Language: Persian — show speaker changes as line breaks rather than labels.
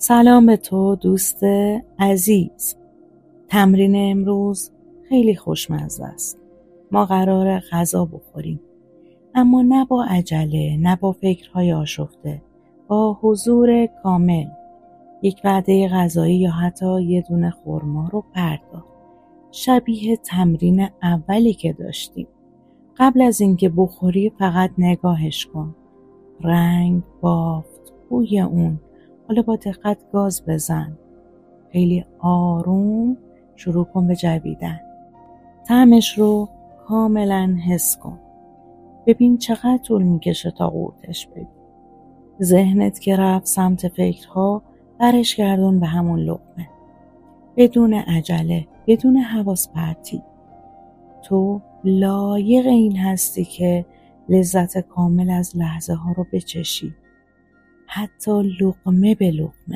سلام به تو دوست عزیز. تمرین امروز خیلی خوشمزه است. ما قراره غذا بخوریم، اما نه با عجله، نه با فکرهای آشفته، با حضور کامل. یک وعده غذایی یا حتی یه دونه خرما رو بردار، شبیه تمرین اولی که داشتیم. قبل از اینکه بخوری فقط نگاهش کن، رنگ، بافت، بوی اون. حالا با دقت گاز بزن، خیلی آروم شروع کن به جویدن. طعمش رو کاملا حس کن، ببین چقدر طول میکشه تا قورتش بدی. ذهنت که رفت سمت فکرها، برش گردون به همون لقمه، بدون عجله، بدون حواس پرتی. تو لایق این هستی که لذت کامل از لحظه ها رو بچشی، حتی لقمه به لقمه.